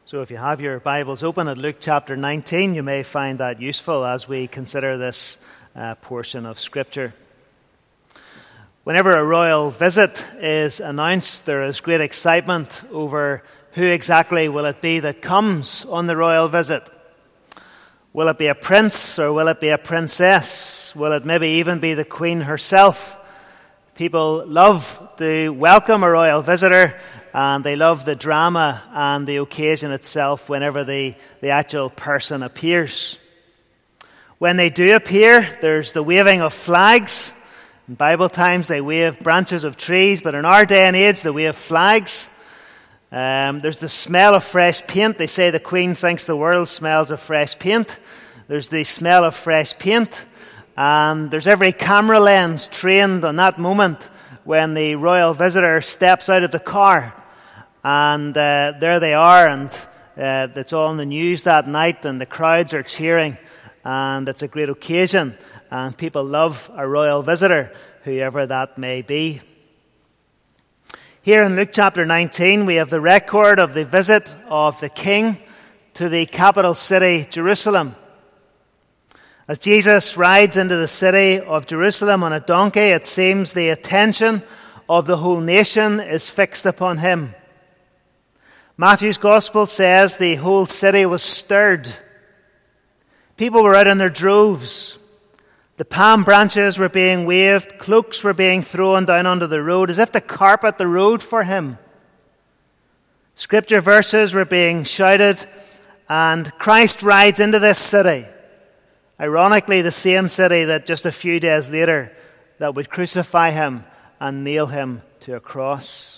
So if you have your Bibles open at Luke chapter 19, you may find that useful as we consider this portion of Scripture. Whenever a royal visit is announced, there is great excitement over who exactly will it be that comes on the royal visit. Will it be a prince or will it be a princess? Will it maybe even be the Queen herself? People love to welcome a royal visitor, and they love the drama and the occasion itself whenever the actual person appears. When they do appear, there's the waving of flags. In Bible times, they wave branches of trees, but in our day and age, they wave flags. There's the smell of fresh paint. They say the Queen thinks the world smells of fresh paint. There's the smell of fresh paint. And there's every camera lens trained on that moment when the royal visitor steps out of the car. And there they are, and it's all in the news that night, and the crowds are cheering, and it's a great occasion, and people love a royal visitor, whoever that may be. Here in Luke chapter 19, we have the record of the visit of the king to the capital city, Jerusalem. As Jesus rides into the city of Jerusalem on a donkey, it seems the attention of the whole nation is fixed upon him. Matthew's Gospel says the whole city was stirred. People were out in their droves. The palm branches were being waved, cloaks were being thrown down onto the road as if to carpet the road for him. Scripture verses were being shouted, and Christ rides into this city. Ironically, the same city that just a few days later that would crucify him and nail him to a cross.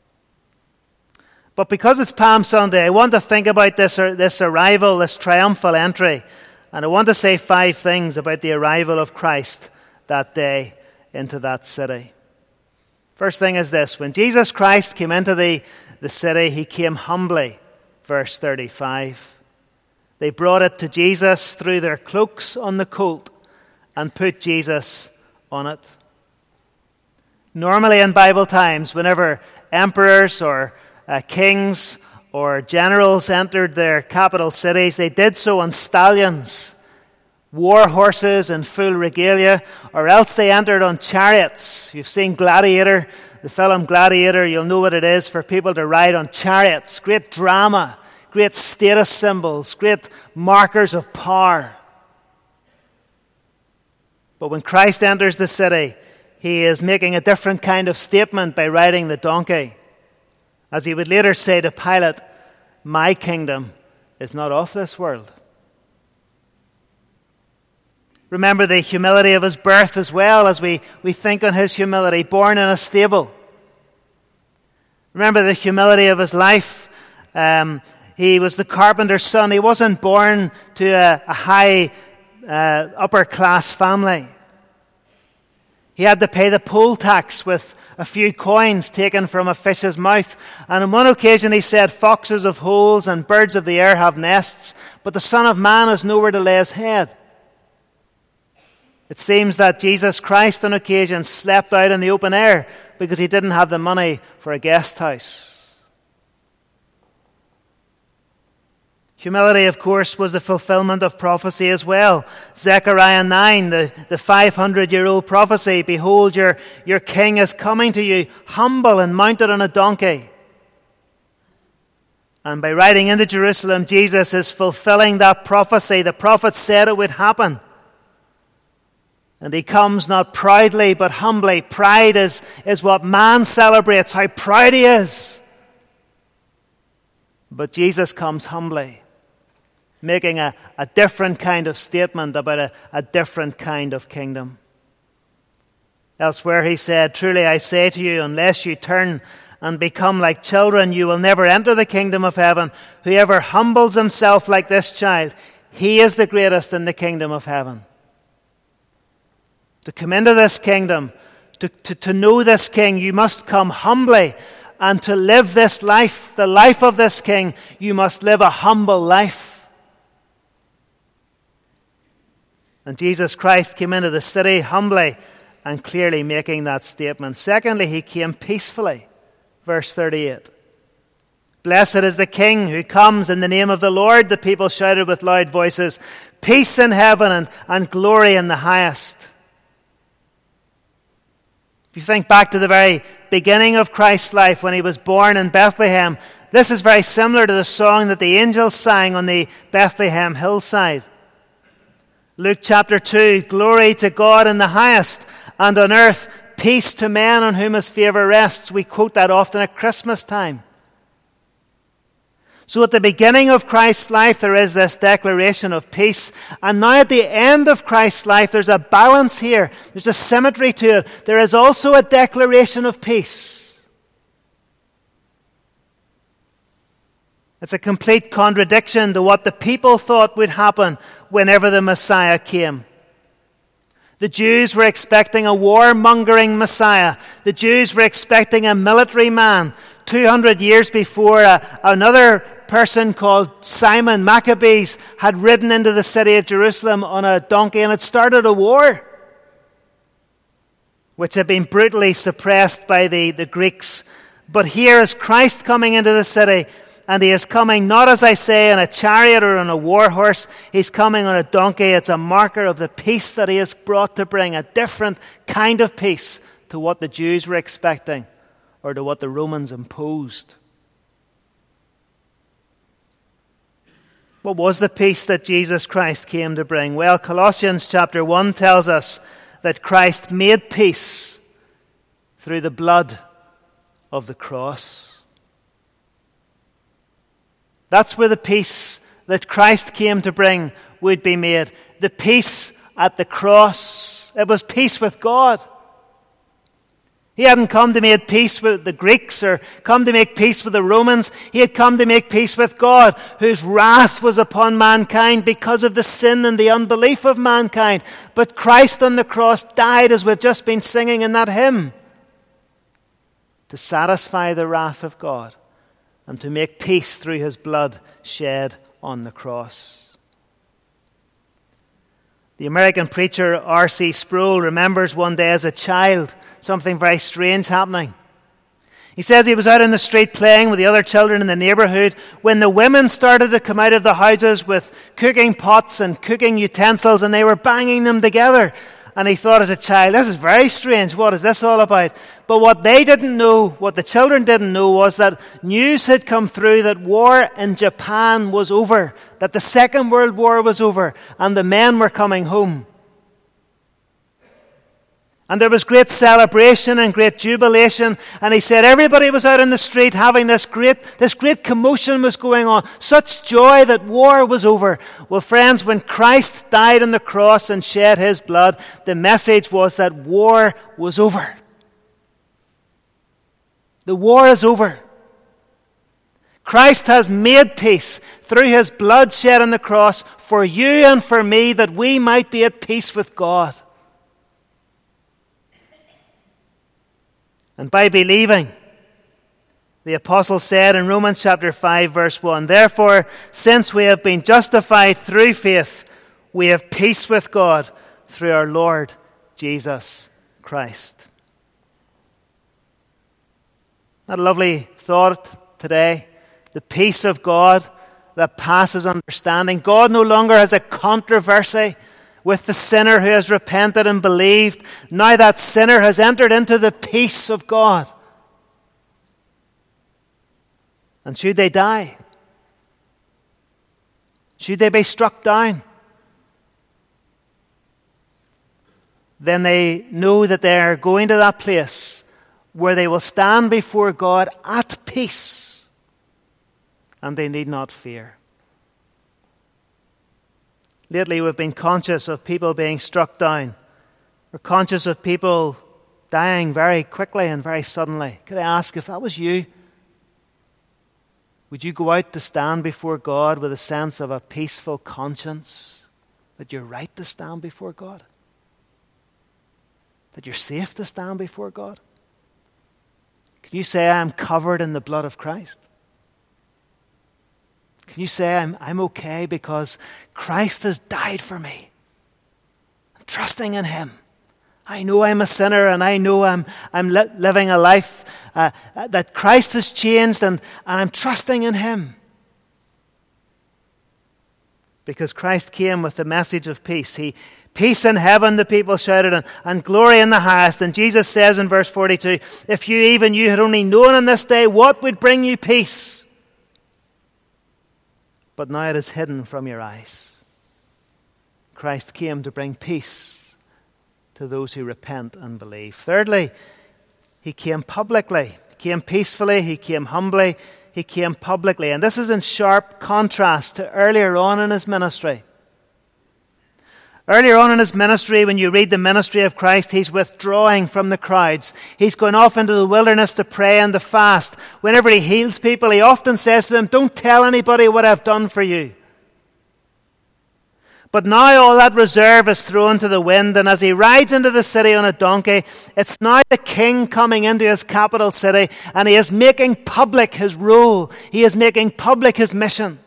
But because it's Palm Sunday, I want to think about this arrival, this triumphal entry. And I want to say 5 things about the arrival of Christ that day into that city. First thing is this: when Jesus Christ came into the city, he came humbly. Verse 35. They brought it to Jesus, threw their cloaks on the colt, and put Jesus on it. Normally in Bible times, whenever emperors or kings or generals entered their capital cities, they did so on stallions, war horses in full regalia, or else they entered on chariots. You've seen Gladiator, the film Gladiator, you'll know what it is for people to ride on chariots. Great drama, great status symbols, great markers of power. But when Christ enters the city, he is making a different kind of statement by riding the donkey. As he would later say to Pilate, "My kingdom is not of this world." Remember the humility of his birth as well as we think on his humility, born in a stable. Remember the humility of his life. He was the carpenter's son. He wasn't born to a high upper class family. He had to pay the poll tax with a few coins taken from a fish's mouth. And on one occasion he said, "Foxes have holes and birds of the air have nests, but the Son of Man has nowhere to lay his head." It seems that Jesus Christ on occasion slept out in the open air because he didn't have the money for a guest house. Humility, of course, was the fulfillment of prophecy as well. Zechariah 9, the 500-year-old prophecy, "Behold, your king is coming to you, humble and mounted on a donkey." And by riding into Jerusalem, Jesus is fulfilling that prophecy. The prophet said it would happen. And he comes not proudly, but humbly. Pride is what man celebrates, how proud he is. But Jesus comes humbly, making a different kind of statement about a different kind of kingdom. Elsewhere he said, "Truly I say to you, unless you turn and become like children, you will never enter the kingdom of heaven. Whoever humbles himself like this child, he is the greatest in the kingdom of heaven." To come into this kingdom, to know this king, you must come humbly. And to live this life, the life of this king, you must live a humble life. And Jesus Christ came into the city humbly and clearly making that statement. Secondly, he came peacefully. Verse 38. Blessed is the King who comes in the name of the Lord, the people shouted with loud voices. Peace in heaven and glory in the highest. If you think back to the very beginning of Christ's life when he was born in Bethlehem, this is very similar to the song that the angels sang on the Bethlehem hillside. Luke chapter 2, glory to God in the highest, and on earth peace to men on whom his favour rests. We quote that often at Christmas time. So at the beginning of Christ's life, there is this declaration of peace. And now at the end of Christ's life, there's a balance here. There's a symmetry to it. There is also a declaration of peace. It's a complete contradiction to what the people thought would happen whenever the Messiah came. The Jews were expecting a war-mongering Messiah. The Jews were expecting a military man. 200 years before, another person called Simon Maccabees had ridden into the city of Jerusalem on a donkey and had started a war, which had been brutally suppressed by the Greeks. But here is Christ coming into the city, and he is coming not, as I say, in a chariot or on a war horse. He's coming on a donkey. It's a marker of the peace that he has brought to bring, a different kind of peace to what the Jews were expecting or to what the Romans imposed. What was the peace that Jesus Christ came to bring? Well, Colossians chapter 1 tells us that Christ made peace through the blood of the cross. That's where the peace that Christ came to bring would be made. The peace at the cross. It was peace with God. He hadn't come to make peace with the Greeks or come to make peace with the Romans. He had come to make peace with God, whose wrath was upon mankind because of the sin and the unbelief of mankind. But Christ on the cross died, as we've just been singing in that hymn, to satisfy the wrath of God and to make peace through his blood shed on the cross. The American preacher R.C. Sproul remembers one day as a child something very strange happening. He says he was out in the street playing with the other children in the neighborhood when the women started to come out of the houses with cooking pots and cooking utensils, and they were banging them together. And he thought as a child, this is very strange. What is this all about? But what they didn't know, what the children didn't know, was that news had come through that war in Japan was over, that the Second World War was over, and the men were coming home. And there was great celebration and great jubilation. And he said everybody was out in the street having this great commotion was going on. Such joy that war was over. Well, friends, when Christ died on the cross and shed his blood, the message was that war was over. The war is over. Christ has made peace through his blood shed on the cross for you and for me, that we might be at peace with God. And by believing, the apostle said in Romans chapter 5 verse 1, therefore, since we have been justified through faith, we have peace with God through our Lord Jesus Christ. That lovely thought today, the peace of God that passes understanding. God no longer has a controversy with the sinner who has repented and believed. Now that sinner has entered into the peace of God. And should they die, should they be struck down, then they know that they are going to that place where they will stand before God at peace, and they need not fear. Lately, we've been conscious of people being struck down. We're conscious of people dying very quickly and very suddenly. Could I ask, if that was you, would you go out to stand before God with a sense of a peaceful conscience that you're right to stand before God? That you're safe to stand before God? Can you say, I am covered in the blood of Christ? Can you say, I'm okay because Christ has died for me? I'm trusting in him. I know I'm a sinner, and I know I'm living a life that Christ has changed, and I'm trusting in him. Because Christ came with the message of peace. Peace in heaven, the people shouted, and glory in the highest. And Jesus says in verse 42, if you had only known on this day what would bring you peace. But now it is hidden from your eyes. Christ came to bring peace to those who repent and believe. Thirdly, he came publicly. He came peacefully. He came humbly. He came publicly. And this is in sharp contrast to earlier on in his ministry. Earlier on in his ministry, when you read the ministry of Christ, he's withdrawing from the crowds. He's going off into the wilderness to pray and to fast. Whenever he heals people, he often says to them, don't tell anybody what I've done for you. But now all that reserve is thrown to the wind, and as he rides into the city on a donkey, it's now the king coming into his capital city, and he is making public his role. He is making public his mission.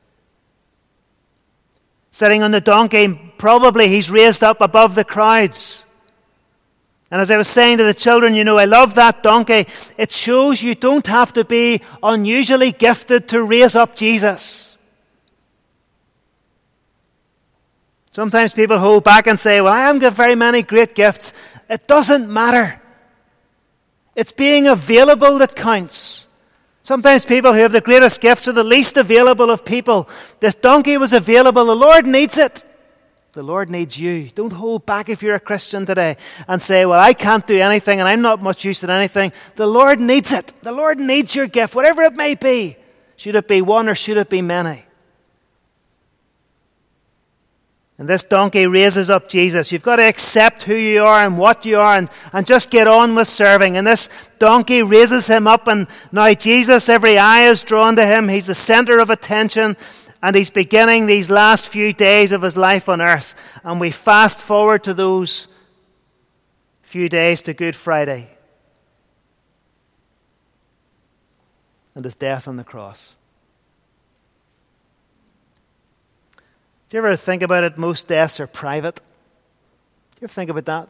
Sitting on the donkey, probably he's raised up above the crowds. And as I was saying to the children, I love that donkey. It shows you don't have to be unusually gifted to raise up Jesus. Sometimes people hold back and say, well, I haven't got very many great gifts. It doesn't matter. It's being available that counts. Sometimes people who have the greatest gifts are the least available of people. This donkey was available. The Lord needs it. The Lord needs you. Don't hold back if you're a Christian today and say, well, I can't do anything and I'm not much use at anything. The Lord needs it. The Lord needs your gift, whatever it may be. Should it be one or should it be many? And this donkey raises up Jesus. You've got to accept who you are and what you are and just get on with serving. And this donkey raises him up, and now Jesus, every eye is drawn to him. He's the center of attention, and he's beginning these last few days of his life on earth. And we fast forward to those few days to Good Friday and his death on the cross. Do you ever think about it? Most deaths are private. Do you ever think about that?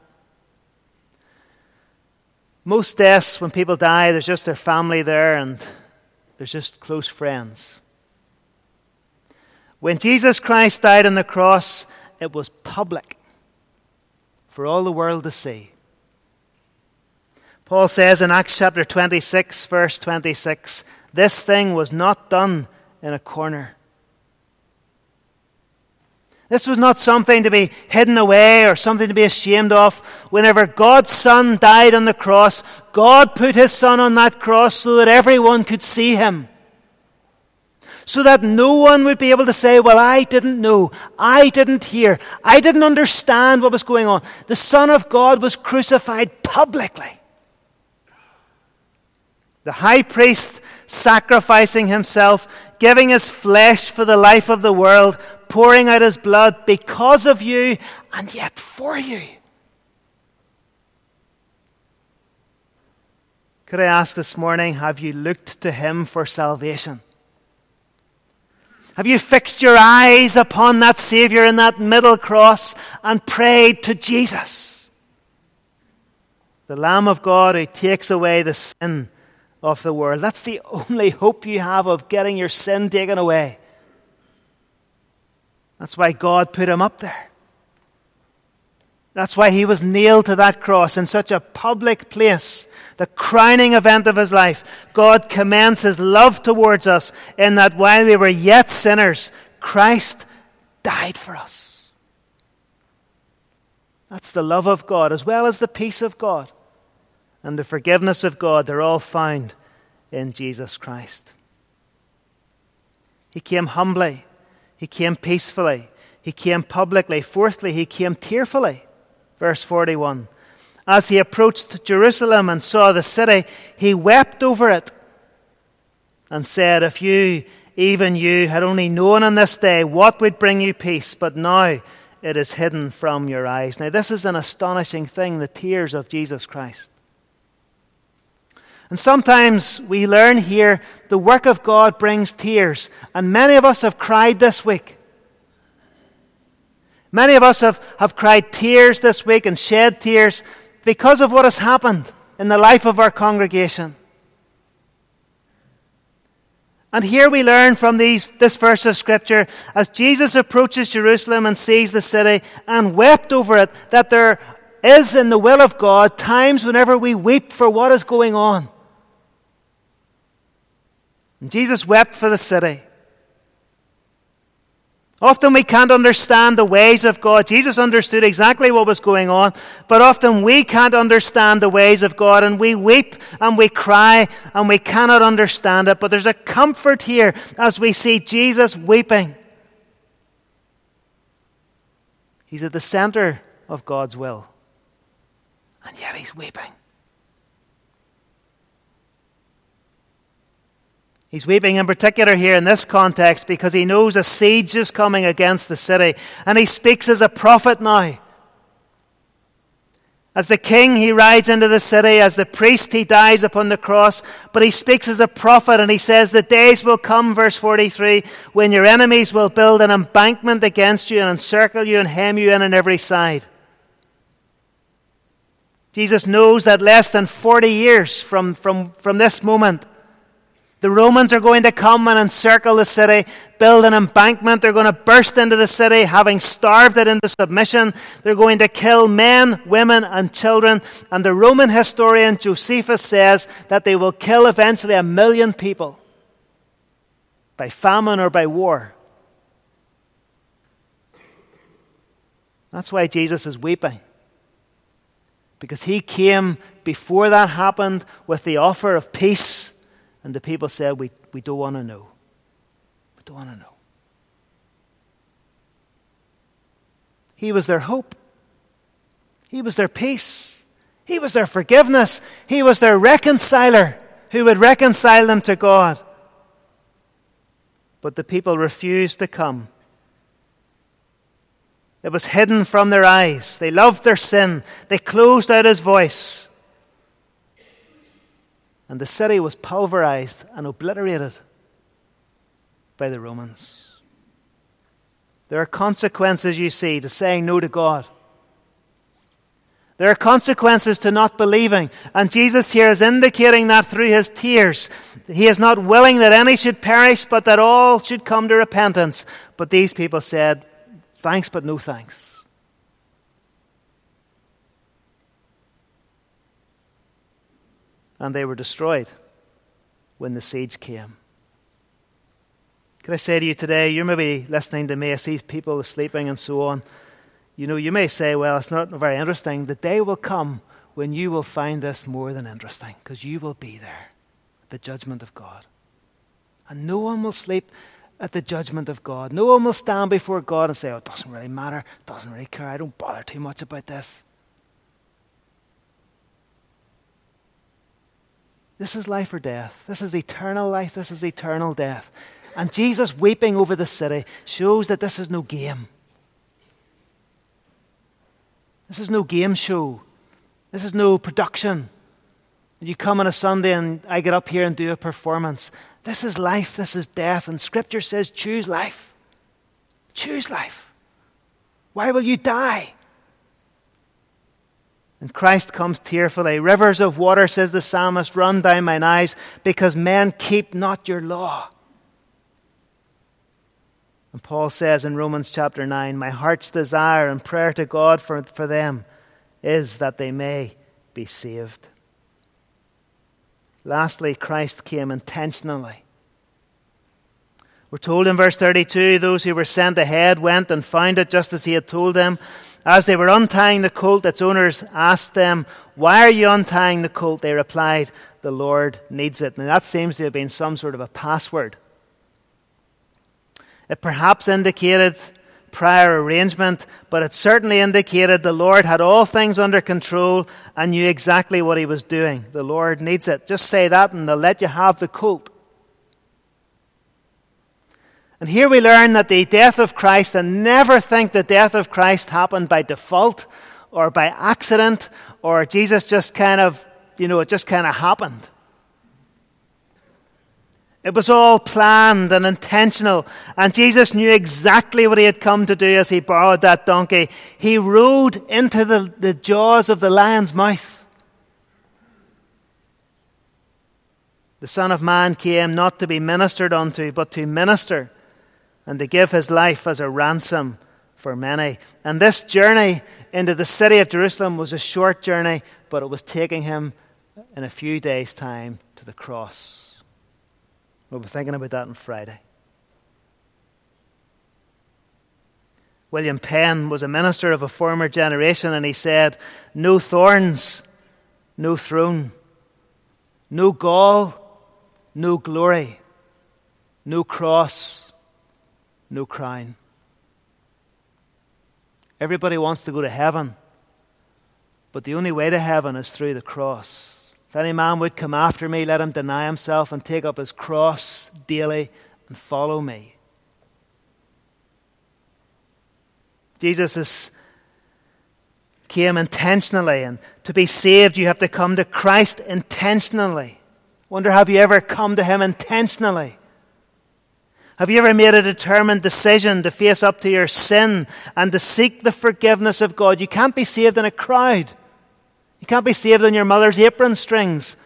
Most deaths, when people die, there's just their family there and there's just close friends. When Jesus Christ died on the cross, it was public for all the world to see. Paul says in Acts chapter 26, verse 26, this thing was not done in a corner. This was not something to be hidden away or something to be ashamed of. Whenever God's Son died on the cross, God put his Son on that cross so that everyone could see him. So that no one would be able to say, well, I didn't know, I didn't hear, I didn't understand what was going on. The Son of God was crucified publicly. The high priest sacrificing himself, giving his flesh for the life of the world, pouring out his blood because of you and yet for you. Could I ask this morning, have you looked to him for salvation? Have you fixed your eyes upon that Savior in that middle cross and prayed to Jesus, the Lamb of God who takes away the sin of the world? That's the only hope you have of getting your sin taken away. That's why God put him up there. That's why he was nailed to that cross in such a public place. The crowning event of his life. God commends his love towards us in that while we were yet sinners, Christ died for us. That's the love of God as well as the peace of God and the forgiveness of God. They're all found in Jesus Christ. He came humbly. He came peacefully. He came publicly. Fourthly, he came tearfully. Verse 41. As he approached Jerusalem and saw the city, he wept over it and said, if you, even you, had only known on this day what would bring you peace, but now it is hidden from your eyes. Now this is an astonishing thing, the tears of Jesus Christ. And sometimes we learn here the work of God brings tears. And many of us have cried this week. Many of us have cried tears this week and shed tears because of what has happened in the life of our congregation. And here we learn from this verse of Scripture, as Jesus approaches Jerusalem and sees the city and wept over it, that there is in the will of God times whenever we weep for what is going on. And Jesus wept for the city. Often we can't understand the ways of God. Jesus understood exactly what was going on, but often we can't understand the ways of God, and we weep and we cry and we cannot understand it. But there's a comfort here as we see Jesus weeping. He's at the center of God's will, and yet he's weeping. He's weeping in particular here in this context because he knows a siege is coming against the city. And he speaks as a prophet now. As the king, he rides into the city. As the priest, he dies upon the cross. But he speaks as a prophet, and he says, the days will come, verse 43, when your enemies will build an embankment against you and encircle you and hem you in on every side. Jesus knows that less than 40 years from this moment, the Romans are going to come and encircle the city, build an embankment. They're going to burst into the city, having starved it into submission. They're going to kill men, women, and children. And the Roman historian Josephus says that they will kill eventually 1 million people by famine or by war. That's why Jesus is weeping. Because he came before that happened with the offer of peace. And the people said, we don't want to know. We don't want to know. He was their hope. He was their peace. He was their forgiveness. He was their reconciler who would reconcile them to God. But the people refused to come. It was hidden from their eyes. They loved their sin. They closed out his voice. And the city was pulverized and obliterated by the Romans. There are consequences, you see, to saying no to God. There are consequences to not believing. And Jesus here is indicating that through his tears. He is not willing that any should perish, but that all should come to repentance. But these people said, thanks, but no thanks. And they were destroyed when the siege came. Could I say to you today, you're maybe listening to me, I see people sleeping and so on. You know, you may say, well, it's not very interesting. The day will come when you will find this more than interesting, because you will be there at the judgment of God. And no one will sleep at the judgment of God. No one will stand before God and say, oh, it doesn't really matter, it doesn't really care, I don't bother too much about this. This is life or death. This is eternal life. This is eternal death. And Jesus weeping over the city shows that this is no game. This is no game show. This is no production. You come on a Sunday and I get up here and do a performance. This is life. This is death. And Scripture says choose life. Choose life. Why will you die? And Christ comes tearfully. Rivers of water, says the psalmist, run down mine eyes, because men keep not your law. And Paul says in Romans chapter 9, my heart's desire and prayer to God for them is that they may be saved. Lastly, Christ came intentionally. We're told in verse 32, those who were sent ahead went and found it just as he had told them. As they were untying the colt, its owners asked them, why are you untying the colt? They replied, the Lord needs it. Now that seems to have been some sort of a password. It perhaps indicated prior arrangement, but it certainly indicated the Lord had all things under control and knew exactly what he was doing. The Lord needs it. Just say that and they'll let you have the colt. And here we learn that the death of Christ, and never think the death of Christ happened by default or by accident, or Jesus just kind of, it just kind of happened. It was all planned and intentional. And Jesus knew exactly what he had come to do as he borrowed that donkey. He rode into the jaws of the lion's mouth. The Son of Man came not to be ministered unto, but to minister and to give his life as a ransom for many. And this journey into the city of Jerusalem was a short journey, but it was taking him in a few days' time to the cross. We'll be thinking about that on Friday. William Penn was a minister of a former generation, and he said, "No thorns, no throne, no gall, no glory, no cross, no crown." Everybody wants to go to heaven, but the only way to heaven is through the cross. If any man would come after me, let him deny himself and take up his cross daily and follow me. Jesus came intentionally, and to be saved you have to come to Christ intentionally. Wonder, have you ever come to him intentionally? Have you ever made a determined decision to face up to your sin and to seek the forgiveness of God? You can't be saved in a crowd. You can't be saved on your mother's apron strings.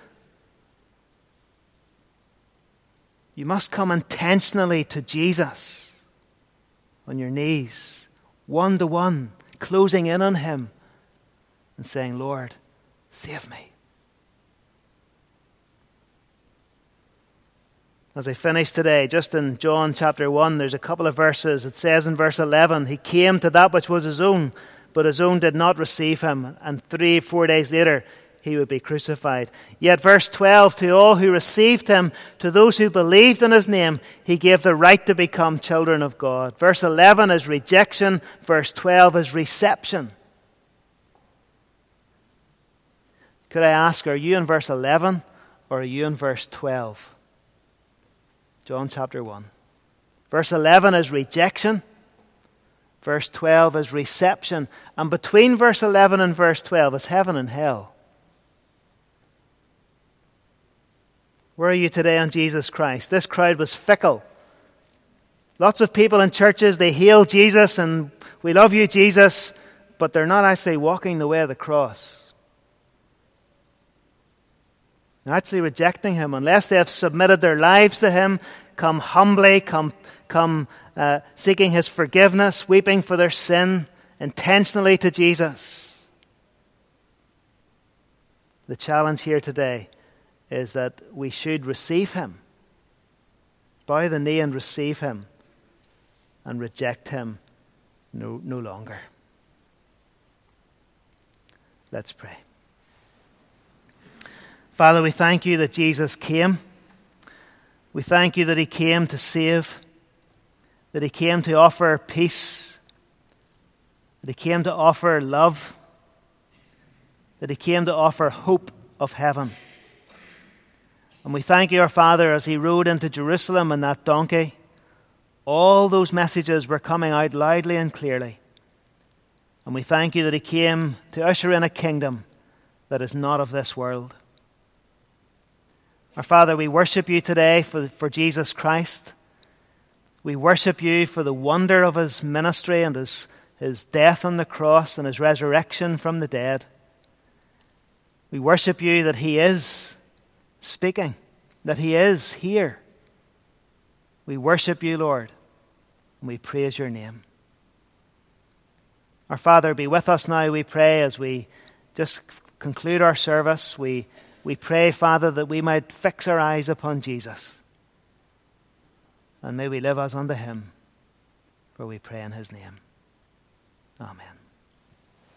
You must come intentionally to Jesus on your knees, one-to-one, closing in on him and saying, "Lord, save me." As I finish today, just in John chapter 1, there's a couple of verses. It says in verse 11, "He came to that which was his own, but his own did not receive him. And 3-4 days later, he would be crucified." Yet verse 12, "To all who received him, to those who believed in his name, he gave the right to become children of God." Verse 11 is rejection. Verse 12 is reception. Could I ask, are you in verse 11 or are you in verse 12? John chapter 1. Verse 11 is rejection. Verse 12 is reception. And between verse 11 and verse 12 is heaven and hell. Where are you today on Jesus Christ? This crowd was fickle. Lots of people in churches, they hail Jesus and we love you, Jesus, but they're not actually walking the way of the cross. They're actually rejecting him unless they have submitted their lives to him, come humbly, come seeking his forgiveness, weeping for their sin, intentionally to Jesus. The challenge here today is that we should receive him, bow the knee and receive him, and reject him no longer. Let's pray. Father, we thank you that Jesus came. We thank you that he came to save, that he came to offer peace, that he came to offer love, that he came to offer hope of heaven. And we thank you, our Father, as he rode into Jerusalem on that donkey, all those messages were coming out loudly and clearly. And we thank you that he came to usher in a kingdom that is not of this world. Our Father, we worship you today for Jesus Christ. We worship you for the wonder of his ministry and his death on the cross and his resurrection from the dead. We worship you that he is speaking, that he is here. We worship you, Lord, and we praise your name. Our Father, be with us now, we pray, as we just conclude our service. We pray, Father, that we might fix our eyes upon Jesus. And may we live as unto him, for we pray in his name. Amen.